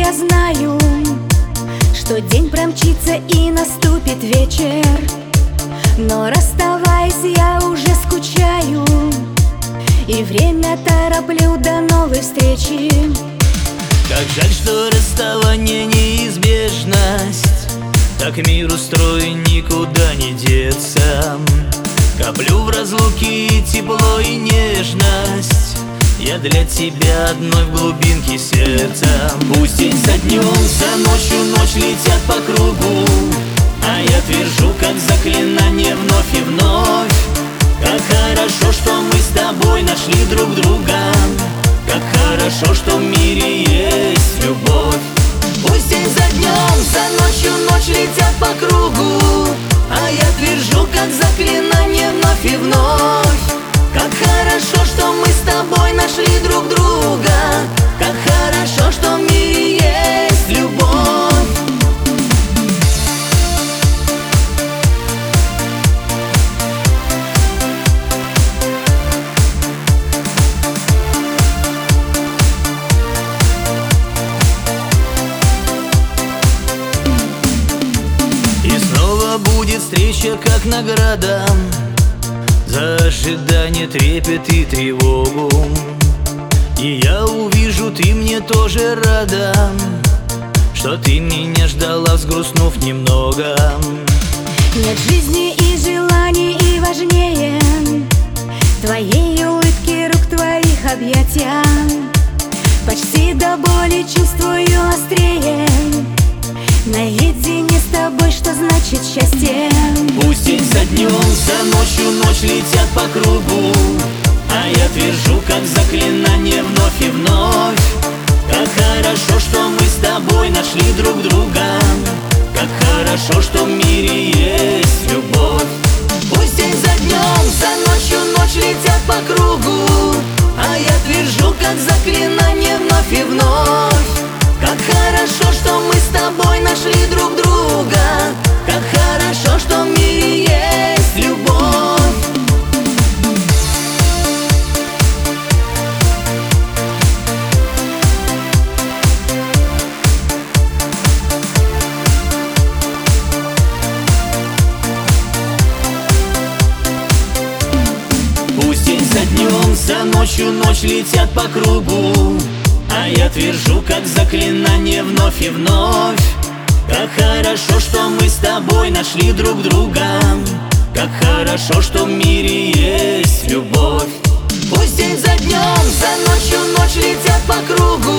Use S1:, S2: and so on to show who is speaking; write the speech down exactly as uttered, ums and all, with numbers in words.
S1: я знаю, что день промчится и наступит вечер, но расставаясь, я уже скучаю, и время тороплю до новой встречи.
S2: Как жаль, что расставание неизбежность, так мир устроен, никуда не деться. Коплю в разлуке и тепло, и нежность, я для тебя одной в глубинке сердца. Пусть день за днем, за ночью ночь летят по кругу, а я твержу, как заклинание, вновь и вновь. Как хорошо, что мы с тобой нашли друг друга, как хорошо, что в мире есть любовь. Пусть день за днем, за ночью ночь летят по кругу, а я твержу, как заклинание, вновь и вновь. Как хорошо, что мы с тобой нашли друг друга, как хорошо, что в мире есть любовь. И снова будет встреча, как награда за ожидание, трепет и тревогу. И я увижу, ты мне тоже рада, что ты меня ждала, взгрустнув немного.
S1: Нет жизни и желаний и важнее твоей улыбки, рук твоих объятия. Почти до боли чувствую острее, наедине с тобой, что значит счастье.
S2: Пусть день за днем, за ночью ночь летят по кругу, а я твержу, как заклинание, вновь и вновь. Как хорошо, что мы с тобой нашли друг друга, как хорошо, что в мире есть любовь. Пусть день за днем, за ночью ночь летят по кругу, а я твержу, как заклинание, вновь и вновь. Как хорошо, что мы с тобой нашли друг друга, как хорошо, что в мире есть любовь. Пусть день за днем, за ночью ночь летят по кругу, а я твержу, как заклинание, вновь и вновь. Как хорошо, что мы с тобой нашли друг друга, как хорошо, что в мире есть любовь. Пусть день за днем, за ночью ночь летят по кругу,